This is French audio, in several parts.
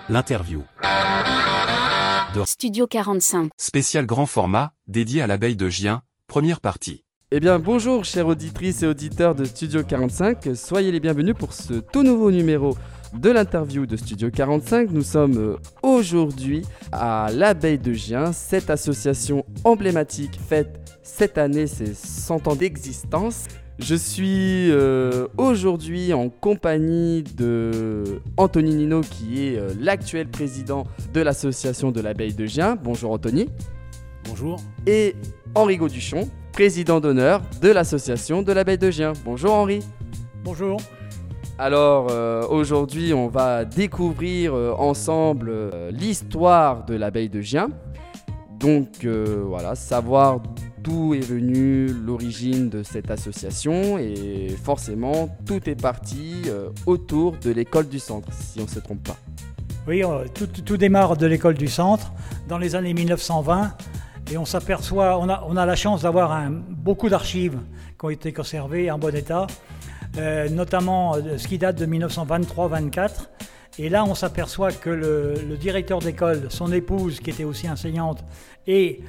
L'interview. Studio 45. Spécial grand format, dédié à l'abeille de Gien, première partie. Eh bien bonjour chères auditrices et auditeurs de Studio 45, soyez les bienvenus pour ce tout nouveau numéro de l'interview de Studio 45. Nous sommes aujourd'hui à l'abeille de Gien, cette association emblématique fête cette année ses 100 ans d'existence. Je suis aujourd'hui en compagnie de Anthony Nino qui est l'actuel président de l'association de l'abeille de Gien. Bonjour Anthony. Bonjour. Et Henri Gauduchon, président d'honneur de l'association de l'abeille de Gien. Bonjour Henri. Bonjour. Alors aujourd'hui on va découvrir ensemble l'histoire de l'abeille de Gien. Donc voilà, savoir d'où est venue l'origine de cette association et forcément tout est parti autour de l'école du centre, si on ne se trompe pas. Oui, tout démarre de l'école du centre dans les années 1920 et on s'aperçoit, on a la chance d'avoir beaucoup d'archives qui ont été conservées en bon état, notamment ce qui date de 1923-24. Et là, on s'aperçoit que le directeur d'école, son épouse, qui était aussi enseignante, et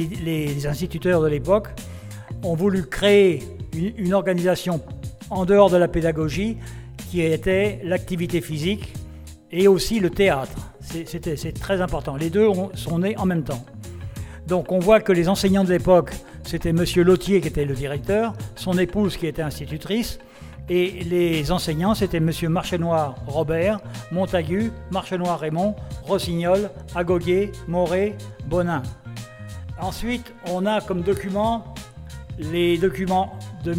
les instituteurs de l'époque ont voulu créer une organisation en dehors de la pédagogie qui était l'activité physique et aussi le théâtre. C'est très important. Les deux sont nés en même temps. Donc on voit que les enseignants de l'époque, c'était M. Lautier qui était le directeur, son épouse qui était institutrice, et les enseignants, c'était M. Marchenoir Robert, Montagu, Marchenoir Raymond, Rossignol, Agoguier, Moret, Bonin. Ensuite, on a comme documents les documents de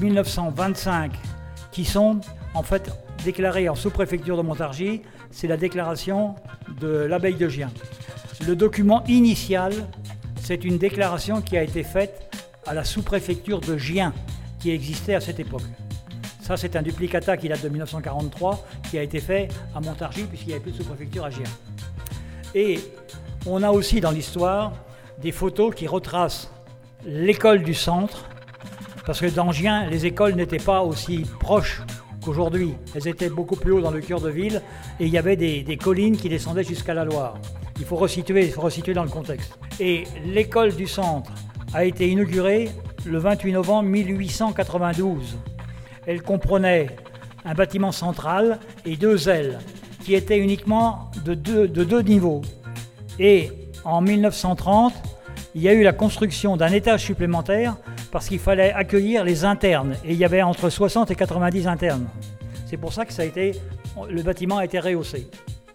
1925 qui sont en fait déclarés en sous-préfecture de Montargis. C'est la déclaration de l'abeille de Gien. Le document initial, c'est une déclaration qui a été faite à la sous-préfecture de Gien, qui existait à cette époque. Ça, c'est un duplicata qui date de 1943, qui a été fait à Montargis, puisqu'il n'y avait plus de sous-préfecture à Gien. Et on a aussi dans l'histoire des photos qui retracent l'école du centre, parce que dans Gien, les écoles n'étaient pas aussi proches qu'aujourd'hui. Elles étaient beaucoup plus haut dans le cœur de ville, et il y avait des collines qui descendaient jusqu'à la Loire. Il faut resituer dans le contexte. Et l'école du centre a été inaugurée le 28 novembre 1892. Elle comprenait un bâtiment central et deux ailes qui étaient uniquement de deux niveaux. Et en 1930, il y a eu la construction d'un étage supplémentaire parce qu'il fallait accueillir les internes. Et il y avait entre 60 et 90 internes. C'est pour ça que le bâtiment a été rehaussé.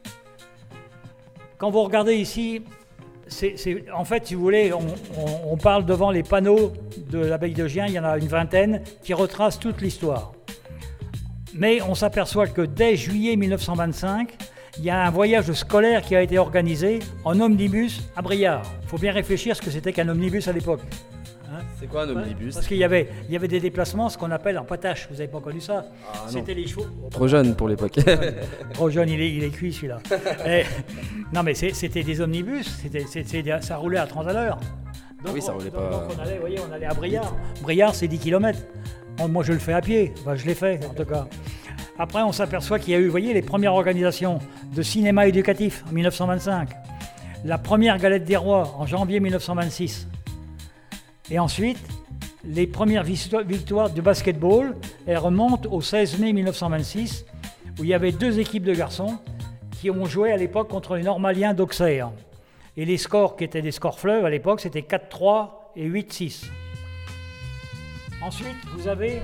Quand vous regardez ici, en fait, si vous voulez, on parle devant les panneaux de l'abeille de Gien, il y en a une vingtaine qui retracent toute l'histoire. Mais on s'aperçoit que dès juillet 1925, il y a un voyage scolaire qui a été organisé en omnibus à Briare. Il faut bien réfléchir à ce que c'était qu'un omnibus à l'époque. C'est quoi un omnibus ? Parce qu'il y avait des déplacements, ce qu'on appelle en patache. Vous n'avez pas connu ça ? C'était les chevaux. Trop jeune pour l'époque. Trop jeune, il est cuit celui-là. Non mais c'était des omnibus, ça roulait à 30 à l'heure. Donc, oui, ça roulait pas. Donc on allait à Briare. Briare, c'est 10 km. Moi, je le fais à pied. Enfin, je l'ai fait, en tout cas. Après, on s'aperçoit qu'il y a eu, vous voyez, les premières organisations de cinéma éducatif en 1925. La première galette des rois en janvier 1926. Et ensuite, les premières victoires de basketball, elles remontent au 16 mai 1926, où il y avait deux équipes de garçons qui ont joué à l'époque contre les Normaliens d'Auxerre. Et les scores qui étaient des scores fleuves à l'époque, c'était 4-3 et 8-6. Ensuite, vous avez,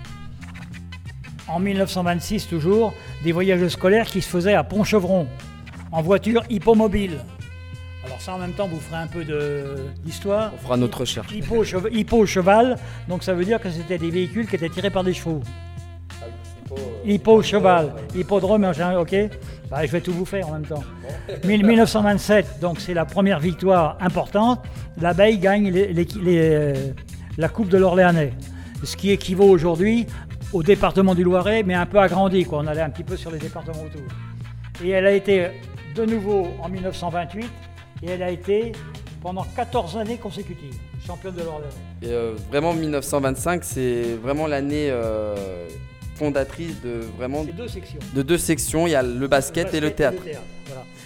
en 1926 toujours, des voyages scolaires qui se faisaient à Pont-Chevron, en voiture hippomobile. Alors ça, en même temps, vous ferez un peu d'histoire. On fera notre recherche. Hippo-cheval, donc ça veut dire que c'était des véhicules qui étaient tirés par des chevaux. Hippo-cheval, hippodrome, ok. Bah, je vais tout vous faire en même temps. 1927, donc c'est la première victoire importante. L'abeille gagne la Coupe de l'Orléanais, ce qui équivaut aujourd'hui au département du Loiret, mais un peu agrandi, quoi. On allait un petit peu sur les départements autour. Et elle a été de nouveau en 1928, et elle a été pendant 14 années consécutives championne de l'Orléanais. Et vraiment 1925, c'est vraiment l'année fondatrice de vraiment deux sections. De deux sections. Il y a le basket et le théâtre. Voilà.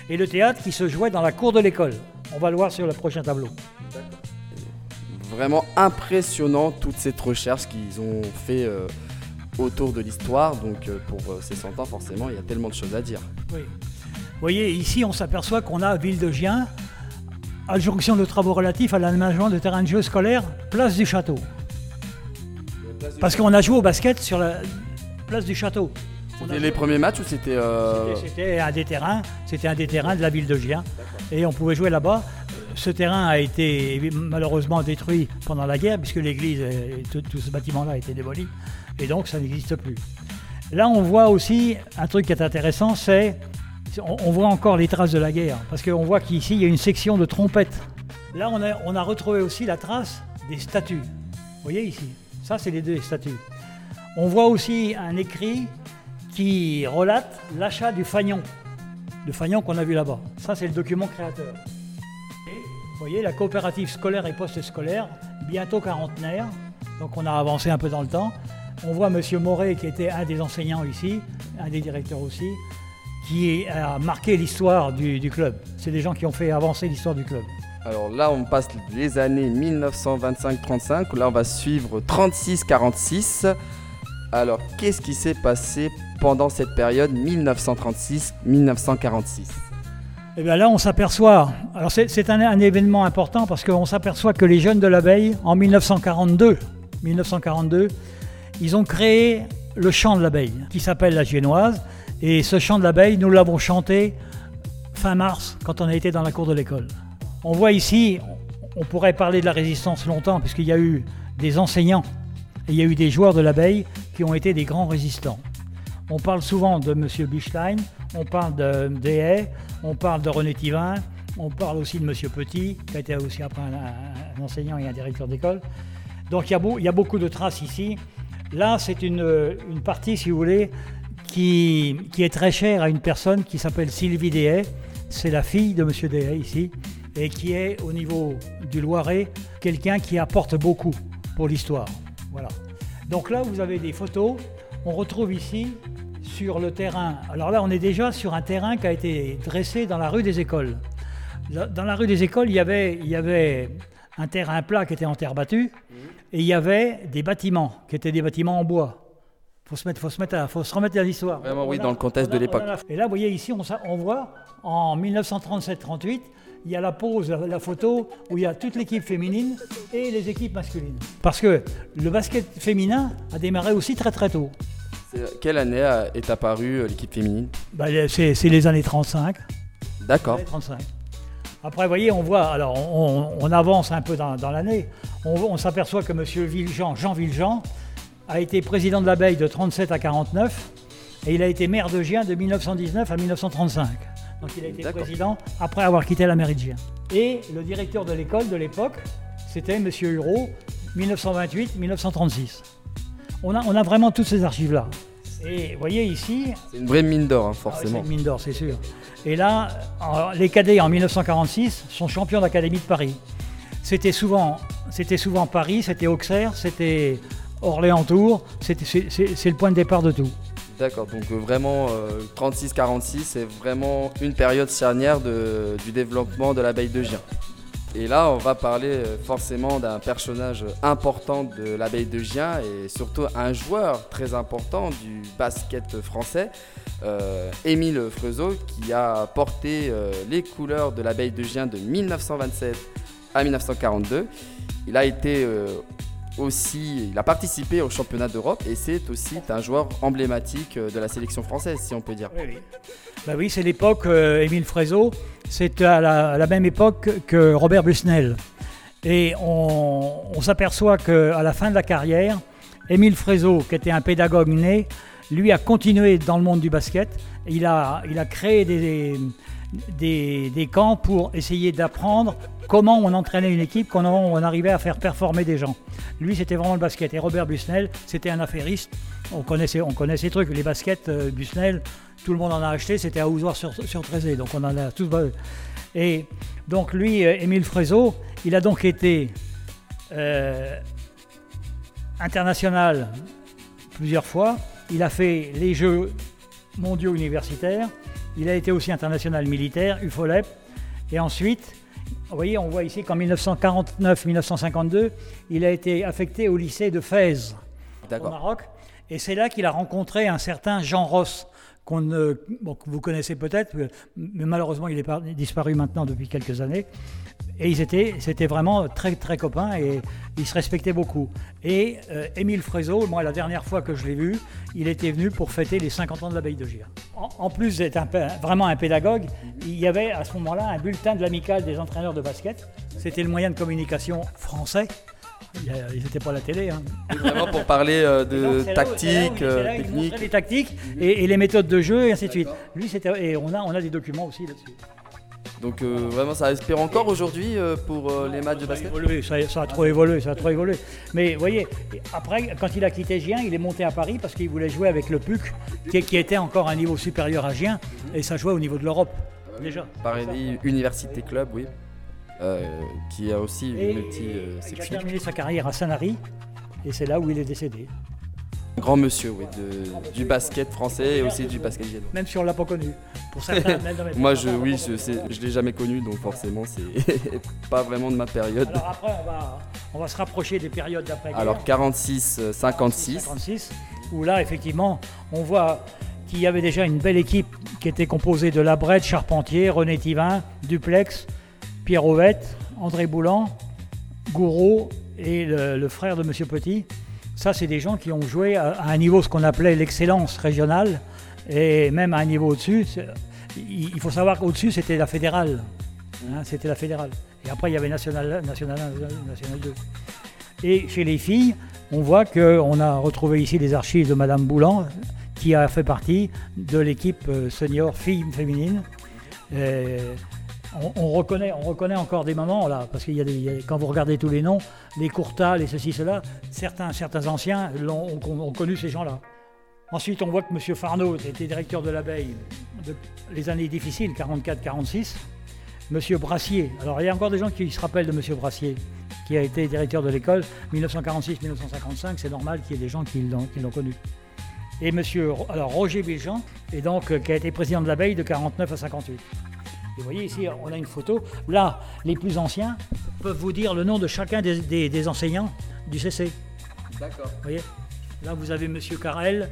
Et le théâtre qui se jouait dans la cour de l'école. On va le voir sur le prochain tableau. Vraiment impressionnant toute cette recherche qu'ils ont fait autour de l'histoire. Donc pour ces 100 ans, forcément, il y a tellement de choses à dire. Oui. Vous voyez, ici, on s'aperçoit qu'on a Ville de Gien, adjonction de travaux relatifs à l'aménagement de terrains de jeu scolaires, place du Château. Parce qu'on a joué au basket sur la place du Château. C'était les premiers matchs ou c'était... C'était un des terrains de la ville de Gien. Et on pouvait jouer là-bas. Ce terrain a été malheureusement détruit pendant la guerre, puisque l'église et tout ce bâtiment-là a été démoli. Et donc ça n'existe plus. Là, on voit aussi un truc qui est intéressant, c'est... On voit encore les traces de la guerre, parce qu'on voit qu'ici, il y a une section de trompettes. Là, on a retrouvé aussi la trace des statues. Vous voyez ici, ça, c'est les deux statues. On voit aussi un écrit qui relate l'achat du fanion. Le fanion qu'on a vu là-bas. Ça, c'est le document créateur. Et, vous voyez, la coopérative scolaire et post-scolaire, bientôt quarantenaire. Donc, on a avancé un peu dans le temps. On voit M. Moret, qui était un des enseignants ici, un des directeurs aussi, qui a marqué l'histoire du club. C'est des gens qui ont fait avancer l'histoire du club. Alors là, on passe les années 1925-35. Là, on va suivre 36-46. Alors, qu'est-ce qui s'est passé pendant cette période 1936-1946 ? Eh bien là, on s'aperçoit, alors c'est un événement important parce qu'on s'aperçoit que les jeunes de l'abeille, en 1942, ils ont créé le chant de l'abeille, qui s'appelle la Giennoise. Et ce chant de l'abeille, nous l'avons chanté fin mars, quand on a été dans la cour de l'école. On voit ici, on pourrait parler de la résistance longtemps, puisqu'il y a eu des enseignants et il y a eu des joueurs de l'abeille qui ont été des grands résistants. On parle souvent de M. Bichlein, on parle de Dehaye, on parle de René Thivin, on parle aussi de M. Petit, qui a été aussi après un enseignant et un directeur d'école. Donc il y a beaucoup de traces ici. Là, c'est une partie, si vous voulez, qui est très chère à une personne qui s'appelle Sylvie Dehaye. C'est la fille de M. Dehaye ici, et qui est au niveau du Loiret, quelqu'un qui apporte beaucoup pour l'histoire. Voilà. Donc là, vous avez des photos. On retrouve ici, sur le terrain. Alors là, on est déjà sur un terrain qui a été dressé dans la rue des Écoles. Dans la rue des Écoles, il y avait un terrain plat qui était en terre battue, et il y avait des bâtiments qui étaient des bâtiments en bois. Faut se remettre à l'histoire. Vraiment, oui, dans le contexte de l'époque. Et là, vous voyez ici, on voit en 1937-38, il y a la pose, la photo où il y a toute l'équipe féminine et les équipes masculines. Parce que le basket féminin a démarré aussi très très tôt. Quelle année est apparue l'équipe féminine ? C'est les années 35. D'accord. Les années 35. Après, vous voyez, on voit, alors on avance un peu dans l'année. On s'aperçoit que M. Jean Villejean, a été président de l'abeille de 37 à 49 et il a été maire de Gien de 1919 à 1935. Donc il a été président après avoir quitté la mairie de Gien. Et le directeur de l'école de l'époque, c'était M. Hureau, 1928-1936. On a vraiment toutes ces archives-là. Et vous voyez ici... C'est une vraie mine d'or, forcément. C'est une mine d'or, c'est sûr. Et là, les cadets en 1946 sont champions d'Académie de Paris. C'était souvent Paris, c'était Auxerre, c'était... Orléans-Tours, c'est le point de départ de tout. D'accord, donc vraiment 36-46, c'est vraiment une période charnière du développement de l'abeille de Gien. Et là, on va parler forcément d'un personnage important de l'abeille de Gien et surtout un joueur très important du basket français, Émile Freuzeau, qui a porté les couleurs de l'abeille de Gien de 1927 à 1942. Il a été... il a participé au championnat d'Europe et c'est aussi un joueur emblématique de la sélection française, si on peut dire. Oui. Oui, c'est l'époque Émile Freuzeau, c'est à la même époque que Robert Busnel. Et on s'aperçoit qu'à la fin de la carrière, Émile Freuzeau, qui était un pédagogue né, lui a continué dans le monde du basket. Il a créé des camps pour essayer d'apprendre comment on entraînait une équipe, comment on arrivait à faire performer des gens. Lui, c'était vraiment le basket. Et Robert Busnel, c'était un affairiste. On connaît ces trucs. Les baskets, Busnel, tout le monde en a acheté. C'était à Ouzouar-sur-Trézé. Donc on en a tous... Et donc lui, Émile Freuzeau, il a donc été international plusieurs fois. Il a fait les Jeux mondiaux universitaires. Il a été aussi international militaire, UFOLEP. Et ensuite, vous voyez, on voit ici qu'en 1949-1952, il a été affecté au lycée de Fès, au Maroc. Et c'est là qu'il a rencontré un certain Jean Ross, que vous connaissez peut-être, mais malheureusement il est disparu maintenant depuis quelques années. Et c'était vraiment très très copains et ils se respectaient beaucoup. Et Émile Frézot, moi la dernière fois que je l'ai vu, il était venu pour fêter les 50 ans de l'abbaye de Gien. En plus d'être vraiment un pédagogue, il y avait à ce moment-là un bulletin de l'amicale des entraîneurs de basket. C'était le moyen de communication français. Ils n'étaient pas à la télé. Hein. Vraiment pour parler de tactique, technique. Les tactiques et les méthodes de jeu et ainsi de suite. Lui, et on a des documents aussi là-dessus. Donc vraiment, ça respire encore aujourd'hui pour les matchs de basket. Ça a trop évolué. Mais vous voyez, après, quand il a quitté Gien, il est monté à Paris parce qu'il voulait jouer avec le PUC, qui était encore un niveau supérieur à Gien, et ça jouait au niveau de l'Europe, déjà. Paris Université Club, oui. Qui a aussi une multi-section. Il a terminé sa carrière à Sanary, et c'est là où il est décédé. Grand monsieur, oui, du basket français et aussi du basket génois. Même si on ne l'a pas connu. Pour certains, moi, je ne l'ai jamais connu, donc forcément, c'est pas vraiment de ma période. Alors après, on va se rapprocher des périodes d'après-guerre. Alors 46-56. Où là, effectivement, on voit qu'il y avait déjà une belle équipe qui était composée de Labrette, Charpentier, René Thivin, Duplex, Pierre Ovette, André Boulan, Gouraud et le frère de Monsieur Petit. Ça, c'est des gens qui ont joué à un niveau, ce qu'on appelait l'excellence régionale, et même à un niveau au-dessus. Il faut savoir qu'au-dessus, c'était la fédérale. Hein, c'était la fédérale. Et après, il y avait National 1, National 2. Et chez les filles, on voit qu'on a retrouvé ici les archives de Madame Boulan, qui a fait partie de l'équipe senior filles féminine. On reconnaît encore des mamans là, parce qu'il y a quand vous regardez tous les noms, les Courtas, les ceci, cela, certains anciens ont connu ces gens-là. Ensuite, on voit que M. Farnaud était directeur de l'abeille les années difficiles, 44-46. M. Brassier, alors il y a encore des gens qui se rappellent de M. Brassier, qui a été directeur de l'école 1946-1955, c'est normal qu'il y ait des gens qui l'ont connu. Et Roger Béjean, qui a été président de l'abeille de 49 à 58. Et vous voyez ici, on a une photo. Là, les plus anciens peuvent vous dire le nom de chacun des enseignants du CC. D'accord. Vous voyez, là, vous avez M. Carrel,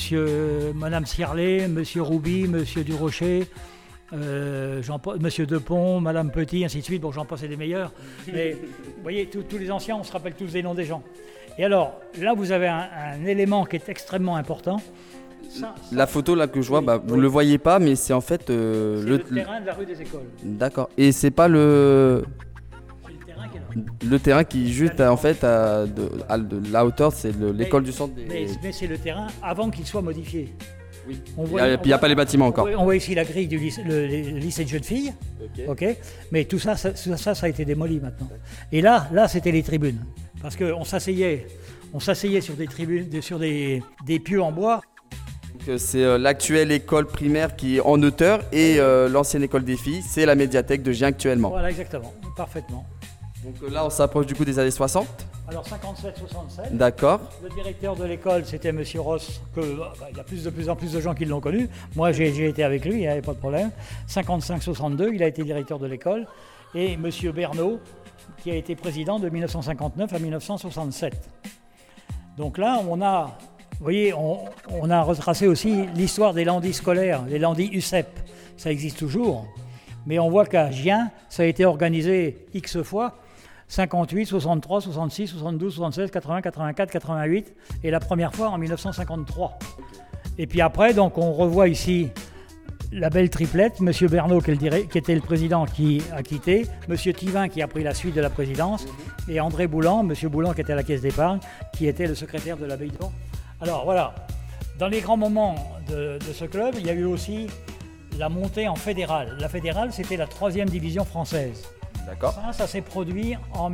Mme Cierlet, M. Rouby, M. Durocher, M. Depont, Mme Petit, ainsi de suite. Bon, j'en passe des meilleurs. Mais vous voyez, tous les anciens, on se rappelle tous des noms des gens. Et alors, là, vous avez un élément qui est extrêmement important. La photo là que je vois, vous ne le voyez pas, mais c'est en fait le terrain de la rue des Écoles. D'accord. Et c'est pas le terrain qui est là. Le terrain qui juste en fait à la hauteur, c'est l'école du centre. Mais c'est le terrain avant qu'il soit modifié. Oui. Il n'y a pas les bâtiments encore. On voit ici la grille du lycée, le lycée de jeunes filles. Okay. Mais tout ça a été démoli maintenant. Et là c'était les tribunes, parce qu'on s'asseyait sur des tribunes, sur des pieux en bois. C'est l'actuelle école primaire qui est en hauteur et l'ancienne école des filles, c'est la médiathèque de Gien actuellement. Voilà, exactement, parfaitement. Donc là, on s'approche du coup des années 60. Alors 57-67. D'accord. Le directeur de l'école, c'était M. Ross, il y a de plus en plus de gens qui l'ont connu. Moi, j'ai été avec lui, il n'y avait pas de problème. 55-62, il a été directeur de l'école. Et M. Bernot, qui a été président de 1959 à 1967. Donc là, vous voyez, on a retracé aussi l'histoire des landis scolaires, les landis UCEP. Ça existe toujours. Mais on voit qu'à Gien, ça a été organisé X fois, 58, 63, 66, 72, 76, 80, 84, 88, et la première fois en 1953. Et puis après, donc, on revoit ici la belle triplette, M. Bernot qui était le président qui a quitté, M. Thivin qui a pris la suite de la présidence, et André Boulan, M. Boulan qui était à la caisse d'épargne, qui était le secrétaire de l'abbaye de Gand. Alors voilà, dans les grands moments de ce club, il y a eu aussi la montée en fédérale. La fédérale, c'était la 3e division française. D'accord. Ça s'est produit en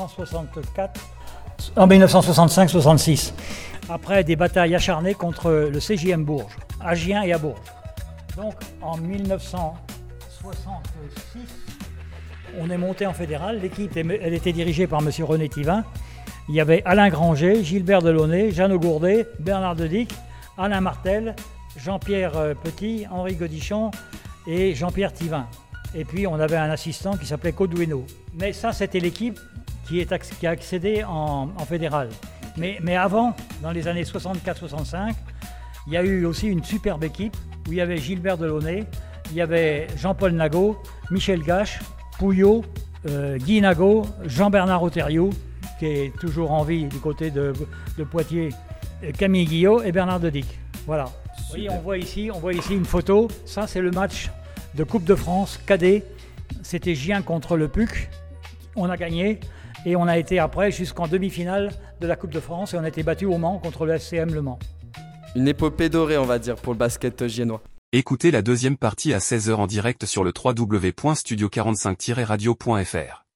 1965-66, après des batailles acharnées contre le CJM Bourges, à Gien et à Bourges. Donc en 1966, on est monté en fédérale. L'équipe, elle était dirigée par M. René Thivin. Il y avait Alain Granger, Gilbert Delaunay, Jeannot Gourdet, Bernard Dedic, Alain Martel Jean-Pierre Petit, Henri Godichon et Jean-Pierre Thivin. Et puis on avait un assistant qui s'appelait Codueno. Mais ça, c'était l'équipe qui a accédé en fédéral. Mais avant, dans les années 64-65, il y a eu aussi une superbe équipe où il y avait Gilbert Delaunay, il y avait Jean-Paul Nagot, Michel Gache, Pouillot, Guy Nagot, Jean-Bernard Auteriou, qui est toujours en vie du côté de Poitiers, Camille Guillot et Bernard Dedic. Voilà. Vous voyez, on voit ici une photo. Ça, c'est le match de Coupe de France cadet. C'était Gien contre le PUC. On a gagné et on a été après jusqu'en demi-finale de la Coupe de France et on a été battu au Mans contre le SCM Le Mans. Une épopée dorée, on va dire, pour le basket giennois. Écoutez la deuxième partie à 16h en direct sur le www.studio45-radio.fr.